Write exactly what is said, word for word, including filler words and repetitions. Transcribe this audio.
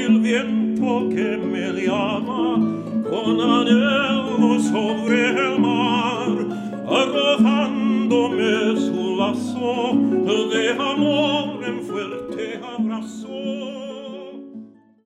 el viento que me llama con anhelo sobre el mar, arrojándome su lazo de amor en fuerte